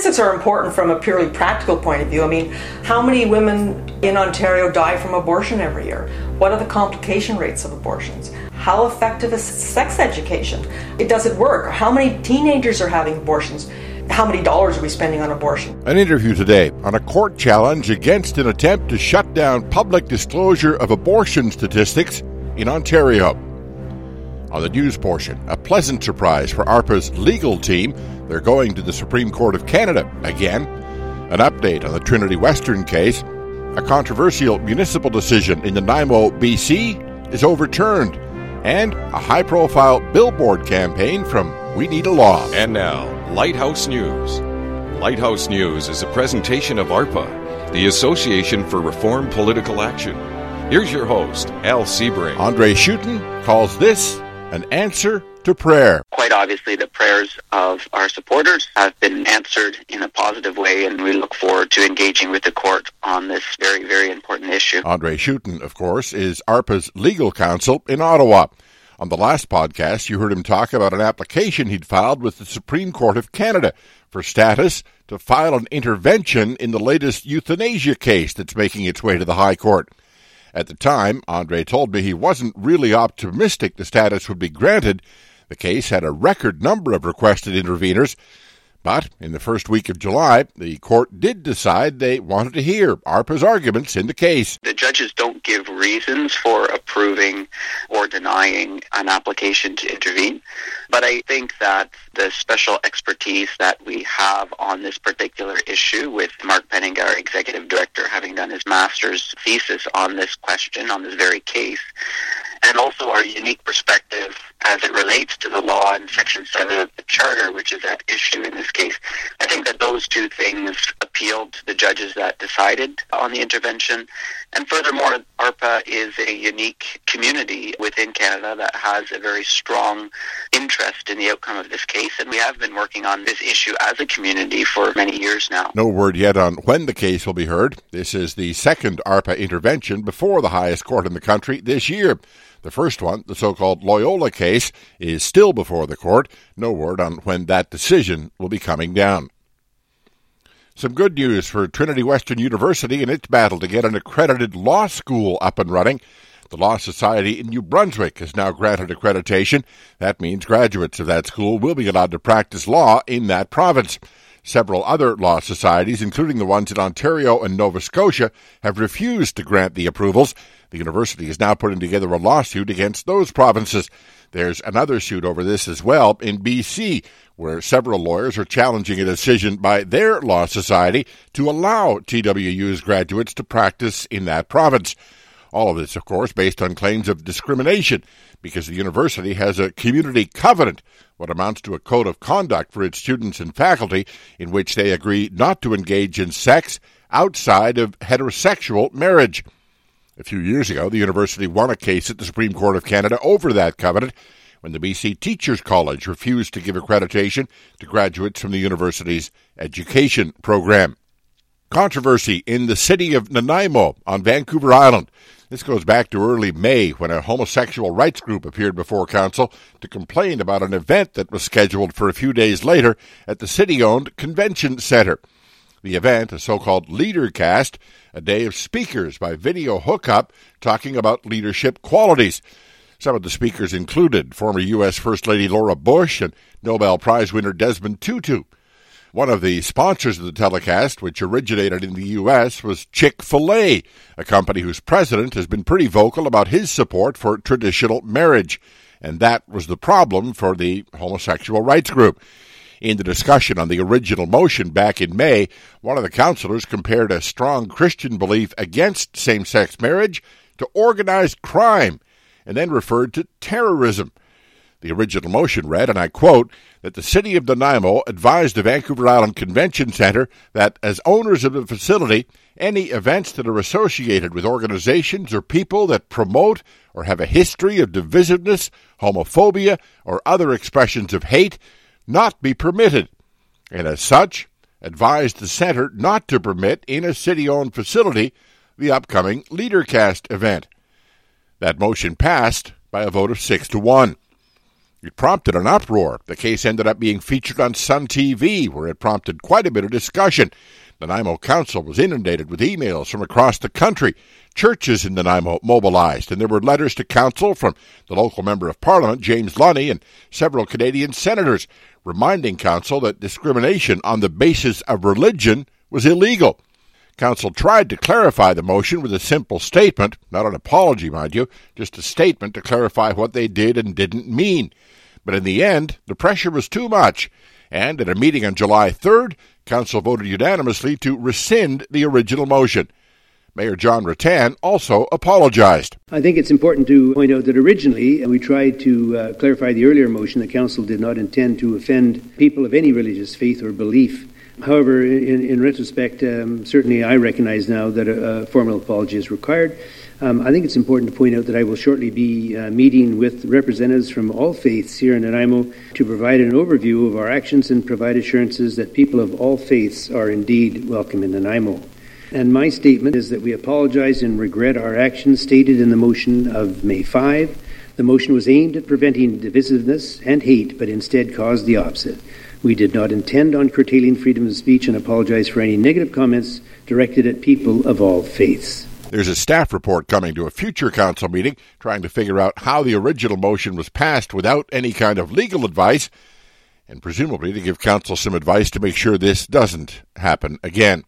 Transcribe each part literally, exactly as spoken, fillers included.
statistics are important from a purely practical point of view. I mean, how many women in Ontario die from abortion every year? What are the complication rates of abortions? How effective is sex education? It doesn't work. How many teenagers are having abortions? How many dollars are we spending on abortion? An interview today on a court challenge against an attempt to shut down public disclosure of abortion statistics in Ontario. On the news portion, a pleasant surprise for A R P A's legal team. They're going to the Supreme Court of Canada again. An update on the Trinity Western case. A controversial municipal decision in Nanaimo, B C is overturned. And a high-profile billboard campaign from We Need a Law. And now, Lighthouse News. Lighthouse News is a presentation of A R P A, the Association for Reform Political Action. Here's your host, Al Sebring. Andre Schutten calls this an answer to prayer. Quite obviously, the prayers of our supporters have been answered in a positive way, and we look forward to engaging with the court on this very, very important issue. Andre Schutten, of course, is A R P A's legal counsel in Ottawa. On the last podcast, you heard him talk about an application he'd filed with the Supreme Court of Canada for status to file an intervention in the latest euthanasia case that's making its way to the High Court. At the time, Andre told me he wasn't really optimistic the status would be granted. The case had a record number of requested interveners, but in the first week of July, the court did decide they wanted to hear A R P A's arguments in the case. The judges don't give reasons for approving or denying an application to intervene, but I think that the special expertise that we have on this particular issue, with Mark Penning, our executive director, having done his master's thesis on this question, on this very case, and also our unique perspective as it relates to the law in Section seven of the Charter, which is at issue in this case. I think that those two things appealed to the judges that decided on the intervention. And furthermore, A R P A is a unique community within Canada that has a very strong interest in the outcome of this case, and we have been working on this issue as a community for many years now. No word yet on when the case will be heard. This is the second A R P A intervention before the highest court in the country this year. The first one, the so-called Loyola case, is still before the court. No word on when that decision will be coming down. Some good news for Trinity Western University in its battle to get an accredited law school up and running. The Law Society in New Brunswick has now granted accreditation. That means graduates of that school will be allowed to practice law in that province. Several other law societies, including the ones in Ontario and Nova Scotia, have refused to grant the approvals. The university is now putting together a lawsuit against those provinces. There's another suit over this as well in B C, where several lawyers are challenging a decision by their law society to allow T W U's graduates to practice in that province. All of this, of course, based on claims of discrimination, because the university has a community covenant, what amounts to a code of conduct for its students and faculty, in which they agree not to engage in sex outside of heterosexual marriage. A few years ago, the university won a case at the Supreme Court of Canada over that covenant when the B C Teachers College refused to give accreditation to graduates from the university's education program. Controversy in the city of Nanaimo on Vancouver Island. This goes back to early May when a homosexual rights group appeared before council to complain about an event that was scheduled for a few days later at the city-owned convention center. The event, a so-called LeaderCast, a day of speakers by video hookup talking about leadership qualities. Some of the speakers included former U S First Lady Laura Bush and Nobel Prize winner Desmond Tutu. One of the sponsors of the telecast, which originated in the U S, was Chick-fil-A, a company whose president has been pretty vocal about his support for traditional marriage. And that was the problem for the homosexual rights group. In the discussion on the original motion back in May, one of the councillors compared a strong Christian belief against same-sex marriage to organized crime, and then referred to terrorism. The original motion read, and I quote, that the city of Nanaimo advised the Vancouver Island Convention Centre that as owners of the facility, any events that are associated with organizations or people that promote or have a history of divisiveness, homophobia, or other expressions of hate not be permitted, and as such, advised the centre not to permit in a city-owned facility the upcoming LeaderCast event. That motion passed by a vote of six to one. It prompted an uproar. The case ended up being featured on Sun T V, where it prompted quite a bit of discussion. Nanaimo Council was inundated with emails from across the country. Churches in Nanaimo mobilized, and there were letters to Council from the local Member of Parliament, James Lunny, and several Canadian senators, reminding Council that discrimination on the basis of religion was illegal. Council tried to clarify the motion with a simple statement, not an apology, mind you, just a statement to clarify what they did and didn't mean. But in the end, the pressure was too much, and at a meeting on July third, Council voted unanimously to rescind the original motion. Mayor John Rattan also apologized. I think it's important to point out that originally we tried to uh, clarify the earlier motion that Council did not intend to offend people of any religious faith or belief. However, in, in retrospect, um, certainly I recognize now that a, a formal apology is required. Um, I think it's important to point out that I will shortly be uh, meeting with representatives from all faiths here in Nanaimo to provide an overview of our actions and provide assurances that people of all faiths are indeed welcome in Nanaimo. And my statement is that we apologize and regret our actions stated in the motion of May fifth. The motion was aimed at preventing divisiveness and hate, but instead caused the opposite. We did not intend on curtailing freedom of speech and apologize for any negative comments directed at people of all faiths. There's a staff report coming to a future council meeting trying to figure out how the original motion was passed without any kind of legal advice, and presumably to give council some advice to make sure this doesn't happen again.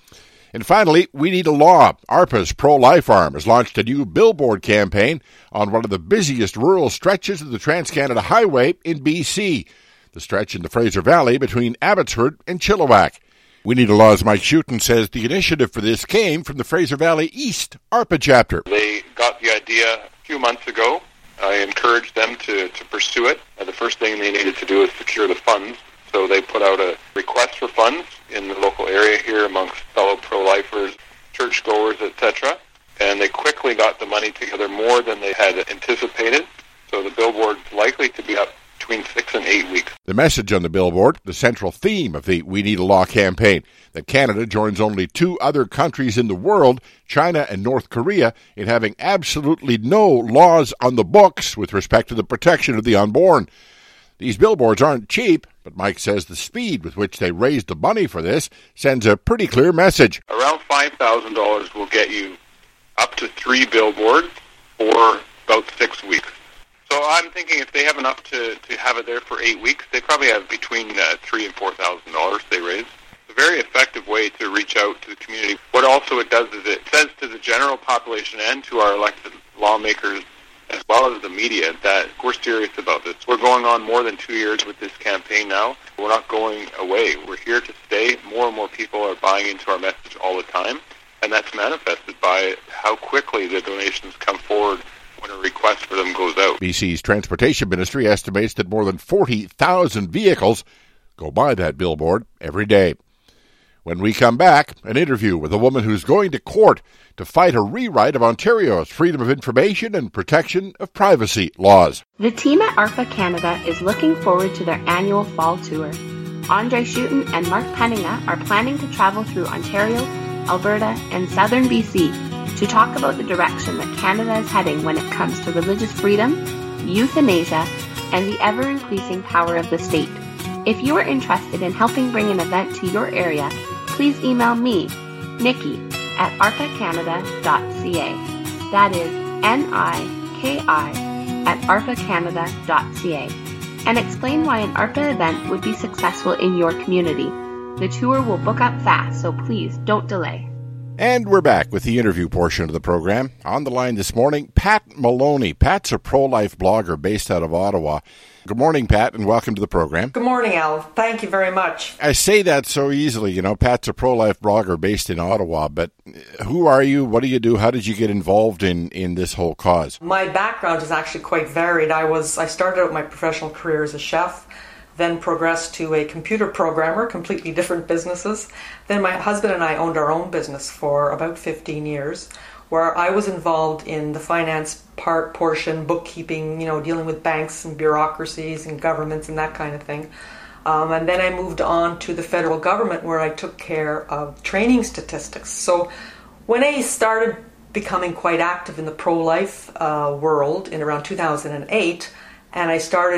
And finally, We Need a Law. ARPA's pro-life arm has launched a new billboard campaign on one of the busiest rural stretches of the Trans-Canada Highway in B C, the stretch in the Fraser Valley between Abbotsford and Chilliwack. We Need a Law's Mike Schutten says the initiative for this came from the Fraser Valley East ARPA chapter. They got the idea a few months ago. I encouraged them to, to pursue it. Uh, the first thing they needed to do is secure the funds. So they put out a request for funds in the local area here amongst fellow pro-lifers, churchgoers, et cetera. And they quickly got the money together more than they had anticipated. So the billboard's likely to be up between six and eight weeks. The message on the billboard, the central theme of the We Need a Law campaign, that Canada joins only two other countries in the world, China and North Korea, in having absolutely no laws on the books with respect to the protection of the unborn. These billboards aren't cheap, but Mike says the speed with which they raised the money for this sends a pretty clear message. Around five thousand dollars will get you up to three billboards for about six weeks. So I'm thinking if they have enough to, to have it there for eight weeks, they probably have between uh, three and four thousand dollars they raise. It's a very effective way to reach out to the community. What also it does is it says to the general population and to our elected lawmakers, as well as the media, that we're serious about this. We're going on more than two years with this campaign now. We're not going away. We're here to stay. More and more people are buying into our message all the time, and that's manifested by how quickly the donations come forward when a request for them goes out. B C's Transportation Ministry estimates that more than forty thousand vehicles go by that billboard every day. When we come back, an interview with a woman who's going to court to fight a rewrite of Ontario's freedom of information and protection of privacy laws. The team at ARPA Canada is looking forward to their annual fall tour. Andre Schutten and Mark Penninga are planning to travel through Ontario, Alberta, and southern B C to talk about the direction that Canada is heading when it comes to religious freedom, euthanasia, and the ever-increasing power of the state. If you are interested in helping bring an event to your area, please email me, Nikki, at arpa canada dot c a. That is N I K I at arpa canada dot c a. And explain why an ARPA event would be successful in your community. The tour will book up fast, so please don't delay. And we're back with the interview portion of the program. On the line this morning, Pat Maloney. Pat's a pro-life blogger based out of Ottawa. Good morning, Pat, and welcome to the program. Good morning, Al. Thank you very much. I say that so easily, you know, Pat's a pro-life blogger based in Ottawa, but who are you? What do you do? How did you get involved in, in this whole cause? My background is actually quite varied. I was I started out my professional career as a chef, then progressed to a computer programmer, completely different businesses. Then my husband and I owned our own business for about fifteen years, where I was involved in the finance part portion, bookkeeping, you know, dealing with banks and bureaucracies and governments and that kind of thing. Um, and then I moved on to the federal government, where I took care of training statistics. So when I started becoming quite active in the pro-life uh, world in around two thousand eight, and I started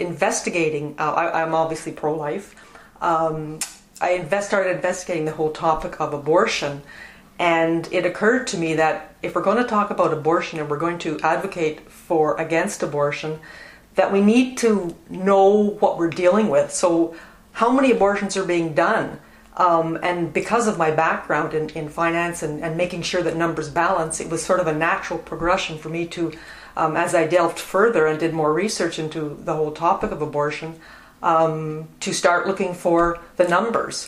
investigating, uh, I, I'm obviously pro-life, um, I invest, started investigating the whole topic of abortion, and it occurred to me that if we're going to talk about abortion and we're going to advocate for against abortion, that we need to know what we're dealing with. So how many abortions are being done? Um, and because of my background in, in finance and, and making sure that numbers balance, it was sort of a natural progression for me to, um, as I delved further and did more research into the whole topic of abortion, um, to start looking for the numbers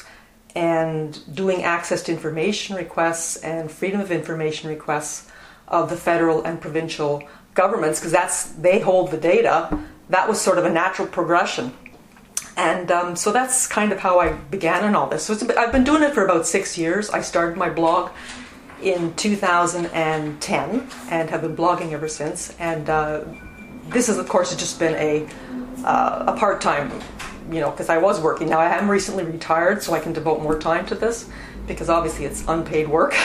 and doing access to information requests and freedom of information requests of the federal and provincial governments, because that's they hold the data. That was sort of a natural progression. And um, so that's kind of how I began in all this. So it's a, I've been doing it for about six years. I started my blog in two thousand ten and have been blogging ever since. And uh, this is, of course, just been a uh, a part-time, you know, because I was working. Now I am recently retired, so I can devote more time to this because obviously it's unpaid work.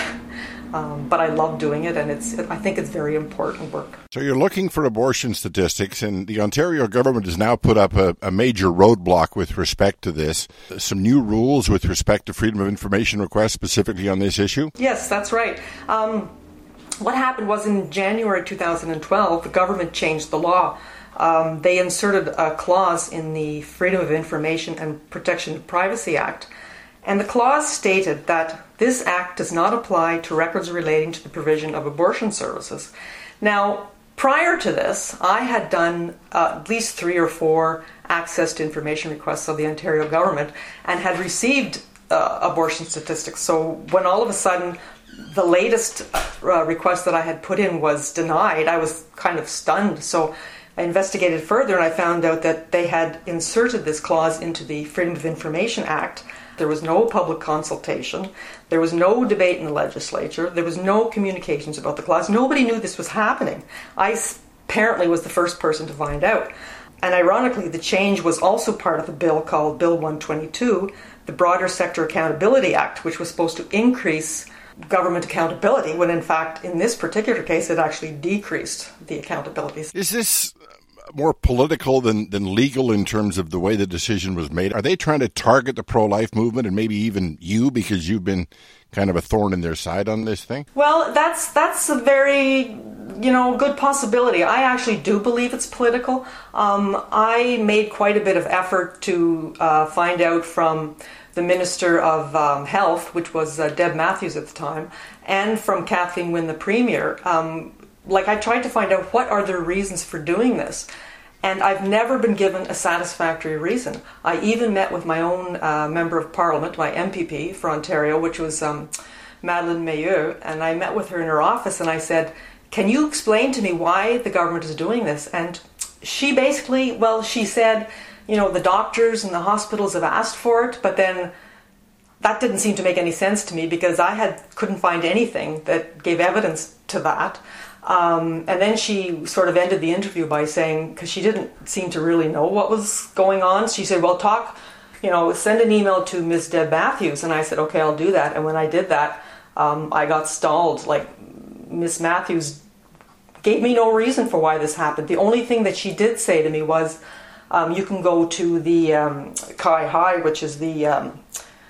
Um, but I love doing it, and it's I think it's very important work. So you're looking for abortion statistics, and the Ontario government has now put up a, a major roadblock with respect to this. Some new rules with respect to freedom of information requests specifically on this issue? Yes, that's right. Um, what happened was in January two thousand twelve, the government changed the law. Um, they inserted a clause in the Freedom of Information and Protection of Privacy Act, and the clause stated that this act does not apply to records relating to the provision of abortion services. Now, prior to this, I had done uh, at least three or four access to information requests of the Ontario government and had received uh, abortion statistics. So when all of a sudden the latest uh, request that I had put in was denied, I was kind of stunned. So I investigated further and I found out that they had inserted this clause into the Freedom of Information Act. There was no public consultation. There was no debate in the legislature. There was no communications about the clause. Nobody knew this was happening. I apparently was the first person to find out. And ironically, the change was also part of a bill called Bill one twenty-two, the Broader Sector Accountability Act, which was supposed to increase government accountability, when in fact, in this particular case, it actually decreased the accountability. Is this more political than, than legal in terms of the way the decision was made? Are they trying to target the pro-life movement and maybe even you because you've been kind of a thorn in their side on this thing? Well, that's that's a very, you know, good possibility. I actually do believe it's political. Um, I made quite a bit of effort to uh, find out from the Minister of um, Health, which was uh, Deb Matthews at the time, and from Kathleen Wynne, the Premier. Um, like I tried to find out what are their reasons for doing this. And I've never been given a satisfactory reason. I even met with my own uh, Member of Parliament, my M P P for Ontario, which was um, Madeleine Meilleux, and I met with her in her office and I said, can you explain to me why the government is doing this? And she basically, well, she said, you know, the doctors and the hospitals have asked for it, but then that didn't seem to make any sense to me because I had couldn't find anything that gave evidence to that. Um, and then she sort of ended the interview by saying, because she didn't seem to really know what was going on, she said, well, talk, you know, send an email to Miz Deb Matthews. And I said, okay, I'll do that. And when I did that, um, I got stalled. Like, Miz Matthews gave me no reason for why this happened. The only thing that she did say to me was, um, you can go to the um, C I H I, which is the um,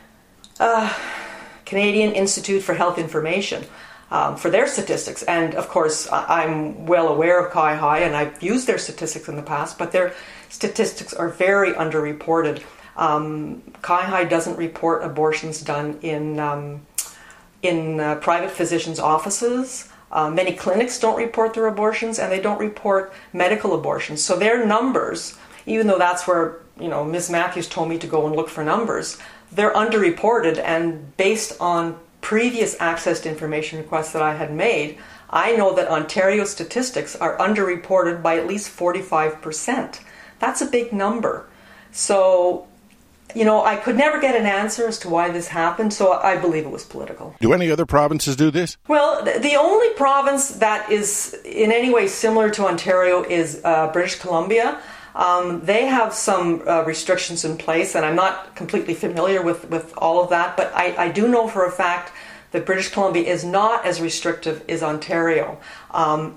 uh, Canadian Institute for Health Information, Um, for their statistics. And of course, I'm well aware of C I H I and I've used their statistics in the past, but their statistics are very underreported. Um, C I H I doesn't report abortions done in, um, in uh, private physicians' offices. Uh, many clinics don't report their abortions and they don't report medical abortions. So their numbers, even though that's where, you know, Miz Matthews told me to go and look for numbers, they're underreported, and based on previous access to information requests that I had made, I know that Ontario statistics are underreported by at least forty-five percent. That's a big number. So, you know, I could never get an answer as to why this happened, so I believe it was political. Do any other provinces do this? Well, the only province that is in any way similar to Ontario is uh, British Columbia. Um, they have some uh, restrictions in place, and I'm not completely familiar with, with all of that, but I, I do know for a fact that British Columbia is not as restrictive as Ontario. Um,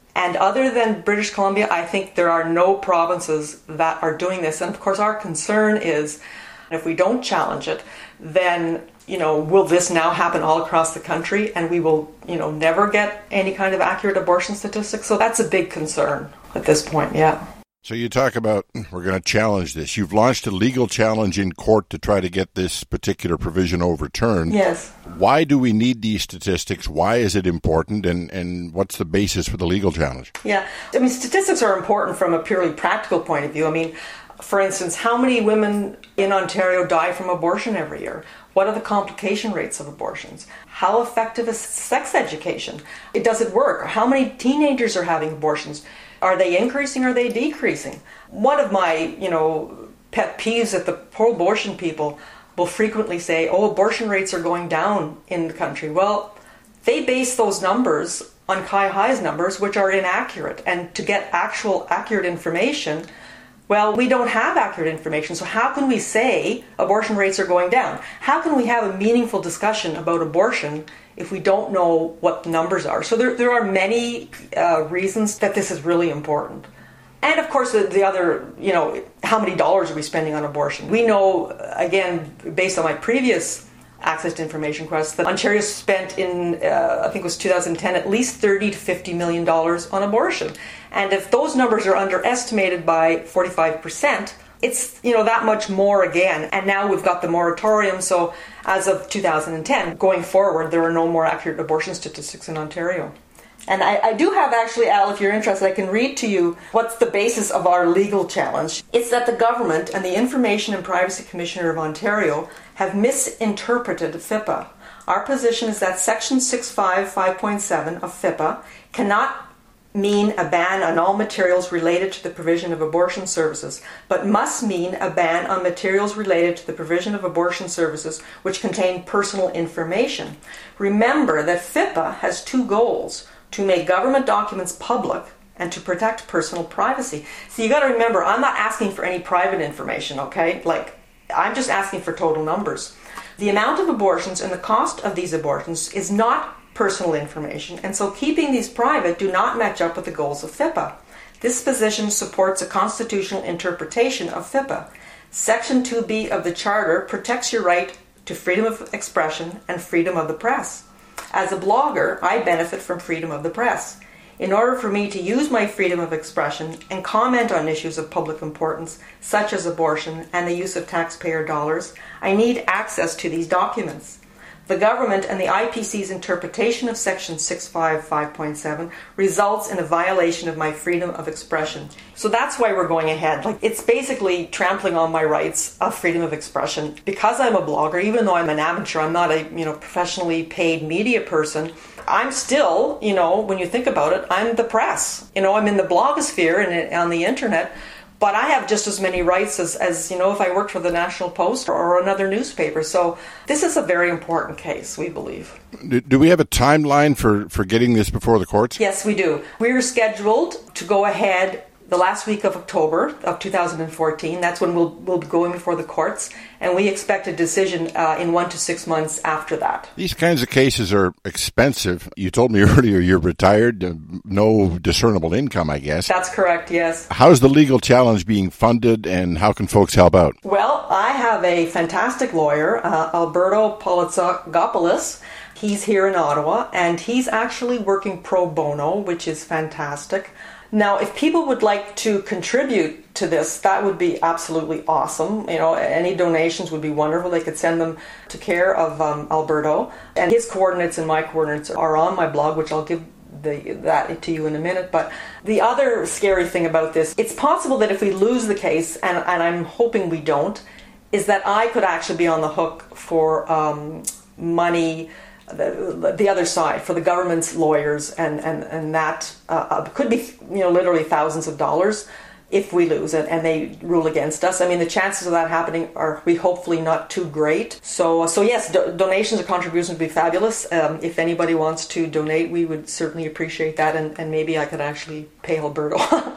And other than British Columbia, I think there are no provinces that are doing this. And of course, our concern is if we don't challenge it, then, you know, will this now happen all across the country and we will, you know, never get any kind of accurate abortion statistics? So that's a big concern at this point, yeah. So you talk about, we're going to challenge this. You've launched a legal challenge in court to try to get this particular provision overturned. Yes. Why do we need these statistics? Why is it important? And, and what's the basis for the legal challenge? Yeah. I mean, statistics are important from a purely practical point of view. I mean, for instance, how many women in Ontario die from abortion every year? What are the complication rates of abortions? How effective is sex education? It does it work? How many teenagers are having abortions? Are they increasing or are they decreasing? One of my, you know, pet peeves that the pro-abortion people will frequently say, oh, abortion rates are going down in the country. Well, they base those numbers on K I Hi's numbers, which are inaccurate. And to get actual accurate information, well, we don't have accurate information. So how can we say abortion rates are going down? How can we have a meaningful discussion about abortion if we don't know what the numbers are? So there, there are many uh, reasons that this is really important. And of course, the, the other, you know, how many dollars are we spending on abortion? We know, again, based on my previous access to information requests, that Ontario spent in, uh, I think it was two thousand ten, at least thirty to fifty million dollars on abortion. And if those numbers are underestimated by forty-five percent, it's, you know, that much more again. And now we've got the moratorium, so as of two thousand ten, going forward, there are no more accurate abortion statistics in Ontario. And I, I do have actually, Al, if you're interested, I can read to you what's the basis of our legal challenge. It's that the government and the Information and Privacy Commissioner of Ontario have misinterpreted FIPPA. Our position is that Section six fifty-five point seven of FIPPA cannot mean a ban on all materials related to the provision of abortion services, but must mean a ban on materials related to the provision of abortion services which contain personal information. Remember that FIPPA has two goals: to make government documents public and to protect personal privacy. So you got to remember, I'm not asking for any private information, okay? Like, I'm just asking for total numbers. The amount of abortions and the cost of these abortions is not personal information, and so keeping these private do not match up with the goals of FIPPA. This position supports a constitutional interpretation of FIPPA. Section two B of the Charter protects your right to freedom of expression and freedom of the press. As a blogger, I benefit from freedom of the press. In order for me to use my freedom of expression and comment on issues of public importance, such as abortion and the use of taxpayer dollars, I need access to these documents. The government and the I P C's interpretation of Section six fifty-five point seven results in a violation of my freedom of expression. So that's why we're going ahead. Like, it's basically trampling on my rights of freedom of expression. Because I'm a blogger, even though I'm an amateur, I'm not a, you know, professionally paid media person, I'm still, you know, when you think about it, I'm the press. You know, I'm in the blogosphere and on the internet. But I have just as many rights as, as, you know, if I worked for the National Post or another newspaper. So this is a very important case, we believe. Do, do we have a timeline for, for getting this before the courts? Yes, we do. We're scheduled to go ahead the last week of October of two thousand fourteen. That's when we'll, we'll be going before the courts. And we expect a decision uh, in one to six months after that. These kinds of cases are expensive. You told me earlier you're retired, uh, no discernible income, I guess. That's correct, yes. How's the legal challenge being funded, and how can folks help out? Well, I have a fantastic lawyer, uh, Alberto Politsakopoulos. He's here in Ottawa, and he's actually working pro bono, which is fantastic. Now, if people would like to contribute to this, that would be absolutely awesome. You know, any donations would be wonderful. They could send them to care of um, Alberto. And his coordinates and my coordinates are on my blog, which I'll give the, that to you in a minute. But the other scary thing about this, it's possible that if we lose the case, and, and I'm hoping we don't, is that I could actually be on the hook for um, money, The, the other side, for the government's lawyers, and and and that uh, could be, you know, literally thousands of dollars if we lose it and they rule against us. I mean, the chances of that happening are, we hopefully, not too great. So so yes, do, donations or contributions would be fabulous. Um, if anybody wants to donate, we would certainly appreciate that, and, and maybe I could actually pay Alberto.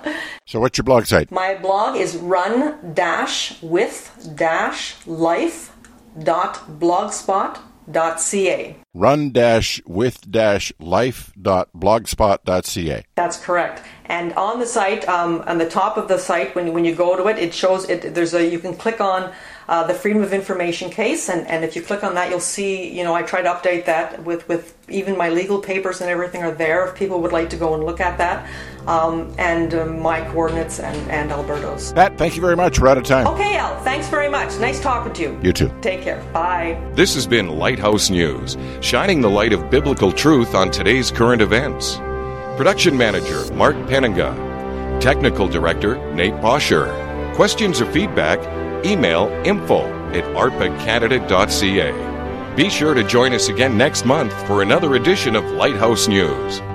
So what's your blog site? My blog is run dash with dash life dot blogspot dot c a. run dash with dash life dot blogspot dot c a. That's correct. And on the site, um, on the top of the site, when when you go to it, it shows it. There's a you can click on uh, the Freedom of Information case, and, and if you click on that, you'll see. You know, I try to update that with with even my legal papers and everything are there. If people would like to go and look at that, um, and uh, my coordinates and and Alberto's. Pat, thank you very much. We're out of time. Okay, Al. Thanks very much. Nice talking to you. You too. Take care. Bye. This has been Lighthouse News, shining the light of biblical truth on today's current events. Production Manager, Mark Penninga. Technical Director, Nate Bosher. Questions or feedback? Email info at arpa canada dot c a. Be sure to join us again next month for another edition of Lighthouse News.